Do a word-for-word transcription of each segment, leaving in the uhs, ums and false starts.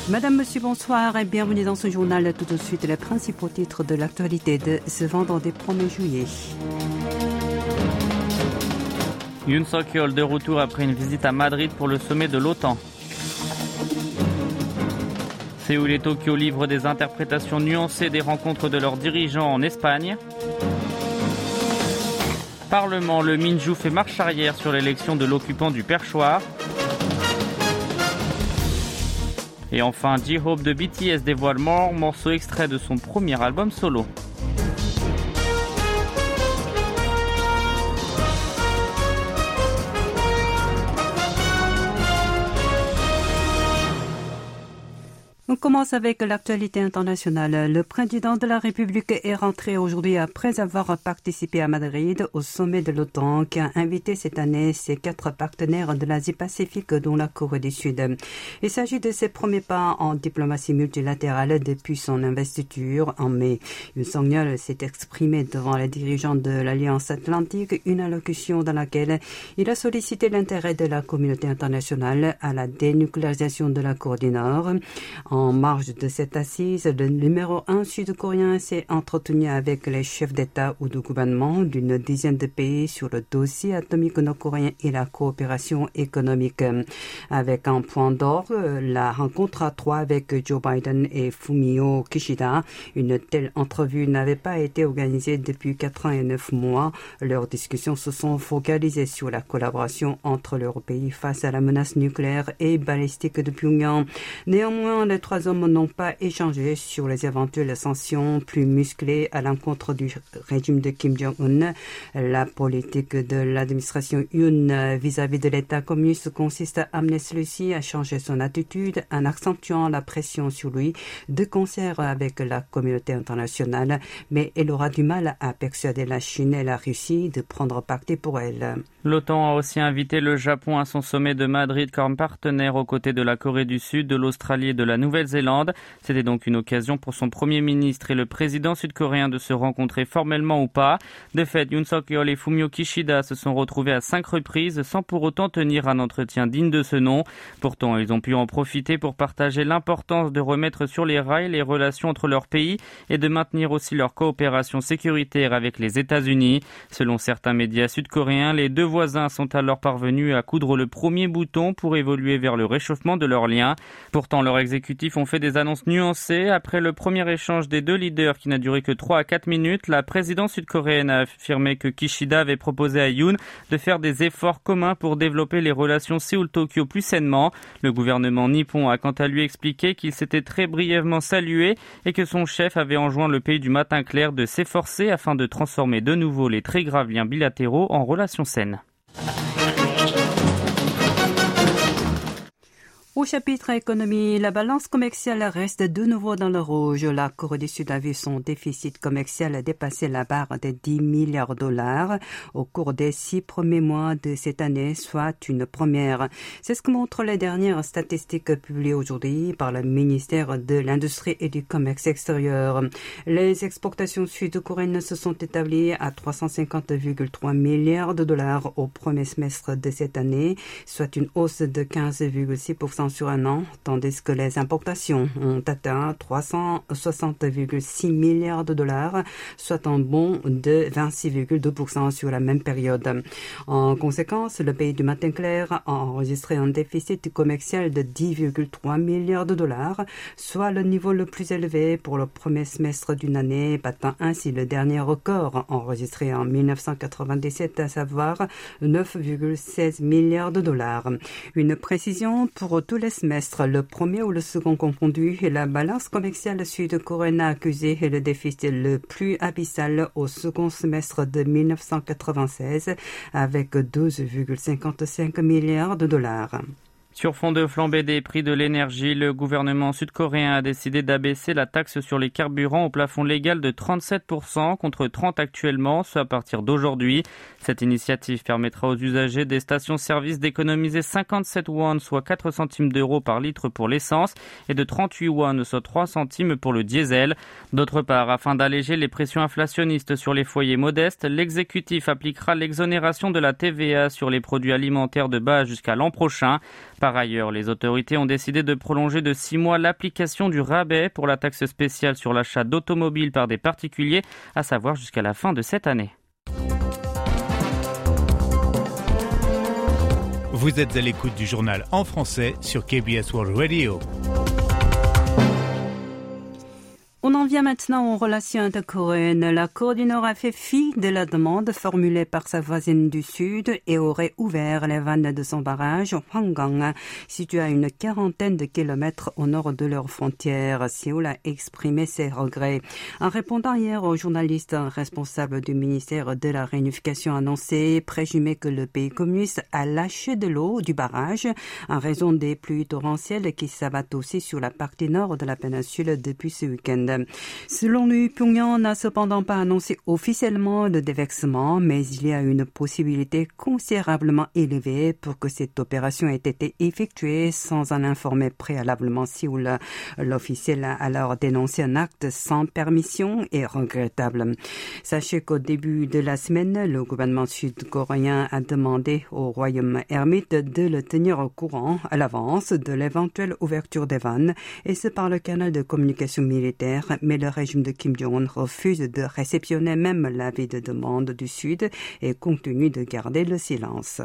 Madame, Monsieur, bonsoir et bienvenue dans ce journal. Tout de suite, les principaux titres de l'actualité de ce vendredi premier juillet. Yoon Suk-yeol de retour après une visite à Madrid pour le sommet de l'OTAN. Séoul et Tokyo livrent des interprétations nuancées des rencontres de leurs dirigeants en Espagne. Parlement, le Minju fait marche arrière sur l'élection de l'occupant du perchoir. Et enfin, J-Hope de B T S dévoile More, morceau extrait de son premier album solo. On commence avec l'actualité internationale. Le président de la République est rentré aujourd'hui après avoir participé à Madrid au sommet de l'OTAN qui a invité cette année ses quatre partenaires de l'Asie-Pacifique dont la Corée du Sud. Il s'agit de ses premiers pas en diplomatie multilatérale depuis son investiture en mai. Yoon Suk-yeol s'est exprimé devant les dirigeants de l'Alliance Atlantique, une allocution dans laquelle il a sollicité l'intérêt de la communauté internationale à la dénucléarisation de la Corée du Nord. En marge de cette assise, le numéro un sud-coréen s'est entretenu avec les chefs d'État ou de gouvernement d'une dizaine de pays sur le dossier atomique nord-coréen et la coopération économique. Avec un point d'orgue, la rencontre à trois avec Joe Biden et Fumio Kishida. Une telle entrevue n'avait pas été organisée depuis quatre ans et neuf mois. Leurs discussions se sont focalisées sur la collaboration entre leurs pays face à la menace nucléaire et balistique de Pyongyang. Néanmoins, les trois hommes n'ont pas échangé sur les éventuelles sanctions plus musclées à l'encontre du régime de Kim Jong-un. La politique de l'administration Yoon vis-à-vis de l'État communiste consiste à amener celui-ci à changer son attitude en accentuant la pression sur lui de concert avec la communauté internationale, mais elle aura du mal à persuader la Chine et la Russie de prendre parti pour elle. L'OTAN a aussi invité le Japon à son sommet de Madrid comme partenaire aux côtés de la Corée du Sud, de l'Australie et de la Nouvelle-Zélande. C'était donc une occasion pour son premier ministre et le président sud-coréen de se rencontrer formellement ou pas. De fait, Yoon Suk-yeol et Fumio Kishida se sont retrouvés à cinq reprises sans pour autant tenir un entretien digne de ce nom. Pourtant, ils ont pu en profiter pour partager l'importance de remettre sur les rails les relations entre leurs pays et de maintenir aussi leur coopération sécuritaire avec les États-Unis. Selon certains médias sud-coréens, les deux voisins sont alors parvenus à coudre le premier bouton pour évoluer vers le réchauffement de leurs liens. Pourtant, leurs exécutifs ont fait des annonces nuancées. Après le premier échange des deux leaders qui n'a duré que trois à quatre minutes, la présidente sud-coréenne a affirmé que Kishida avait proposé à Yoon de faire des efforts communs pour développer les relations Séoul-Tokyo plus sainement. Le gouvernement nippon a quant à lui expliqué qu'il s'était très brièvement salué et que son chef avait enjoint le pays du matin clair de s'efforcer afin de transformer de nouveau les très graves liens bilatéraux en relations saines. Au chapitre économie, la balance commerciale reste de nouveau dans le rouge. La Corée du Sud a vu son déficit commercial dépasser la barre des dix milliards de dollars au cours des six premiers mois de cette année, soit une première. C'est ce que montrent les dernières statistiques publiées aujourd'hui par le ministère de l'Industrie et du Commerce extérieur. Les exportations sud-coréennes se sont établies à trois cent cinquante virgule trois milliards de dollars au premier semestre de cette année, soit une hausse de quinze virgule six pour cent sur un an, tandis que les importations ont atteint trois cent soixante virgule six milliards de dollars, soit un bond de vingt-six virgule deux pour cent sur la même période. En conséquence, le pays du matin clair a enregistré un déficit commercial de dix virgule trois milliards de dollars, soit le niveau le plus élevé pour le premier semestre d'une année, battant ainsi le dernier record enregistré en mille neuf cent quatre-vingt-dix-sept, à savoir neuf virgule seize milliards de dollars. Une précision pour tous les semestres, le premier ou le second confondu, la balance commerciale sud-coréenne a accusé le déficit le plus abyssal au second semestre de mille neuf cent quatre-vingt-seize avec douze virgule cinquante-cinq milliards de dollars. Sur fond de flambée des prix de l'énergie, le gouvernement sud-coréen a décidé d'abaisser la taxe sur les carburants au plafond légal de trente-sept pour cent contre trente pour cent actuellement, soit à partir d'aujourd'hui. Cette initiative permettra aux usagers des stations-service d'économiser cinquante-sept won, soit quatre centimes d'euros par litre pour l'essence, et de trente-huit won, soit trois centimes pour le diesel. D'autre part, afin d'alléger les pressions inflationnistes sur les foyers modestes, l'exécutif appliquera l'exonération de la T V A sur les produits alimentaires de base jusqu'à l'an prochain. Par Par ailleurs, les autorités ont décidé de prolonger de six mois l'application du rabais pour la taxe spéciale sur l'achat d'automobiles par des particuliers, à savoir jusqu'à la fin de cette année. Vous êtes à l'écoute du journal en français sur K B S World Radio. On en vient maintenant aux relations intercoréennes. La Corée du Nord a fait fi de la demande formulée par sa voisine du Sud et aurait ouvert les vannes de son barrage Hwanggang, situé à une quarantaine de kilomètres au nord de leur frontière. Séoul a exprimé ses regrets. En répondant hier aux journalistes, un responsable du ministère de la Réunification a annoncé présumer que le pays communiste a lâché de l'eau du barrage en raison des pluies torrentielles qui s'abattent aussi sur la partie nord de la péninsule depuis ce week-end. Selon lui, Pyongyang n'a cependant pas annoncé officiellement le déversement, mais il y a une possibilité considérablement élevée pour que cette opération ait été effectuée sans en informer préalablement Séoul. L'officiel a alors dénoncé un acte sans permission et regrettable. Sachez qu'au début de la semaine, le gouvernement sud-coréen a demandé au royaume ermite de le tenir au courant à l'avance de l'éventuelle ouverture des vannes, et ce par le canal de communication militaire. Mais le régime de Kim Jong-un refuse de réceptionner même l'avis de demande du Sud et continue de garder le silence.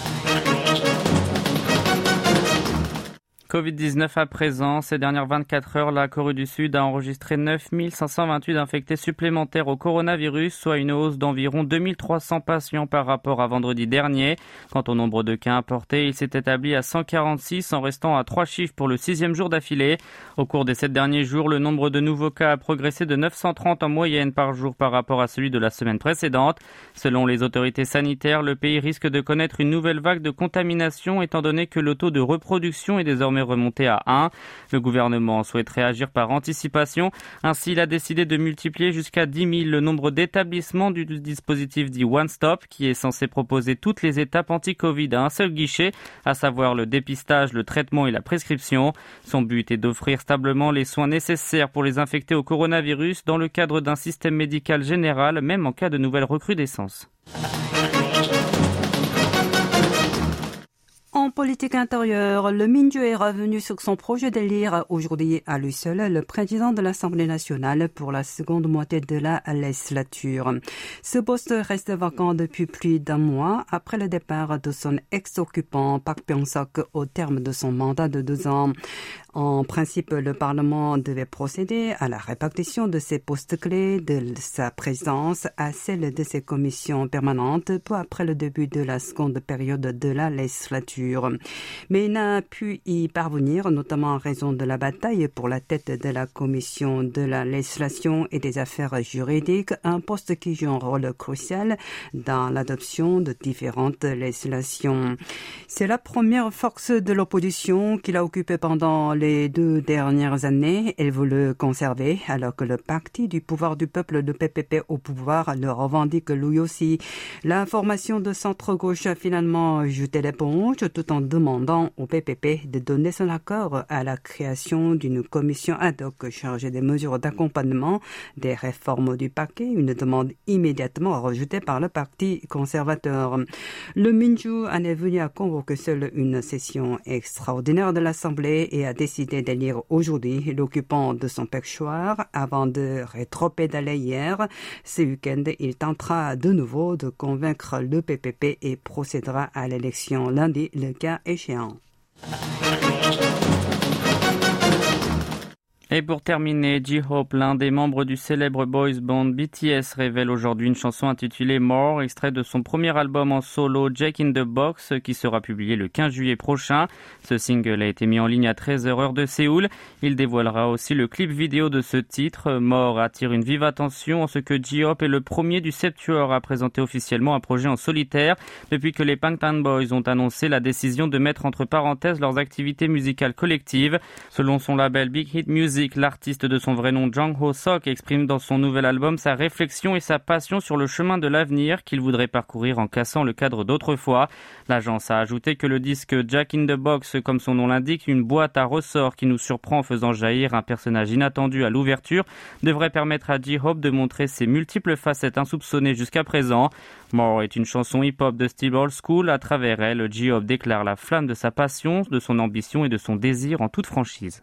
covid dix-neuf à présent. Ces dernières vingt-quatre heures, la Corée du Sud a enregistré neuf mille cinq cent vingt-huit infectés supplémentaires au coronavirus, soit une hausse d'environ deux mille trois cents patients par rapport à vendredi dernier. Quant au nombre de cas importés, il s'est établi à cent quarante-six en restant à trois chiffres pour le sixième jour d'affilée. Au cours des sept derniers jours, le nombre de nouveaux cas a progressé de neuf cent trente en moyenne par jour par rapport à celui de la semaine précédente. Selon les autorités sanitaires, le pays risque de connaître une nouvelle vague de contamination étant donné que le taux de reproduction est désormais remonté à un. Le gouvernement souhaite réagir par anticipation. Ainsi, il a décidé de multiplier jusqu'à dix mille le nombre d'établissements du dispositif dit One Stop, qui est censé proposer toutes les étapes anti-Covid à un seul guichet, à savoir le dépistage, le traitement et la prescription. Son but est d'offrir stablement les soins nécessaires pour les infectés au coronavirus dans le cadre d'un système médical général, même en cas de nouvelles recrudescences. En politique intérieure, le Minju est revenu sur son projet d'élire aujourd'hui à lui seul le président de l'Assemblée nationale pour la seconde moitié de la législature. Ce poste reste vacant depuis plus d'un mois après le départ de son ex-occupant Park Byung-seok au terme de son mandat de deux ans. En principe, le Parlement devait procéder à la répartition de ses postes clés de sa présidence à celle de ses commissions permanentes peu après le début de la seconde période de la législature. Mais il n'a pu y parvenir, notamment en raison de la bataille pour la tête de la commission de la législation et des affaires juridiques, un poste qui joue un rôle crucial dans l'adoption de différentes législations. C'est la première force de l'opposition qu'il a occupée pendant les Les deux dernières années, elle veut le conserver, alors que le parti du pouvoir du peuple, le P P P au pouvoir, le revendique lui aussi. La formation de centre-gauche a finalement jeté l'éponge tout en demandant au P P P de donner son accord à la création d'une commission ad hoc chargée des mesures d'accompagnement des réformes du paquet, une demande immédiatement rejetée par le parti conservateur. Le Minju en est venu à convoquer seule une session extraordinaire de l'Assemblée et a décidé d'élire aujourd'hui l'occupant de son perchoir avant de rétropédaler hier. Ce week-end, il tentera de nouveau de convaincre le P P P et procédera à l'élection lundi, le cas échéant. Et pour terminer, J-Hope, l'un des membres du célèbre boys band B T S, révèle aujourd'hui une chanson intitulée More, extrait de son premier album en solo Jack in the Box, qui sera publié le quinze juillet prochain. Ce single a été mis en ligne à treize heures heure de Séoul. Il dévoilera aussi le clip vidéo de ce titre. More attire une vive attention en ce que J-Hope est le premier du Septuor à présenter officiellement un projet en solitaire depuis que les Bangtan Boys ont annoncé la décision de mettre entre parenthèses leurs activités musicales collectives. Selon son label Big Hit Music, musique, l'artiste de son vrai nom Jang Ho-sok exprime dans son nouvel album sa réflexion et sa passion sur le chemin de l'avenir qu'il voudrait parcourir en cassant le cadre d'autrefois. L'agence a ajouté que le disque Jack in the Box, comme son nom l'indique, une boîte à ressorts qui nous surprend en faisant jaillir un personnage inattendu à l'ouverture, devrait permettre à J-Hope de montrer ses multiples facettes insoupçonnées jusqu'à présent. More est une chanson hip-hop de style old school. À travers elle, J-Hope déclare la flamme de sa passion, de son ambition et de son désir en toute franchise.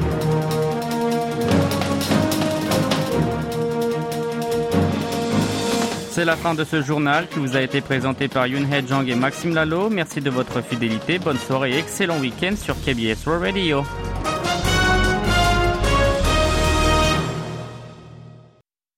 C'est la fin de ce journal qui vous a été présenté par Yoon Hae-jung et Maxime Lalo. Merci de votre fidélité, bonne soirée et excellent week-end sur K B S World Radio.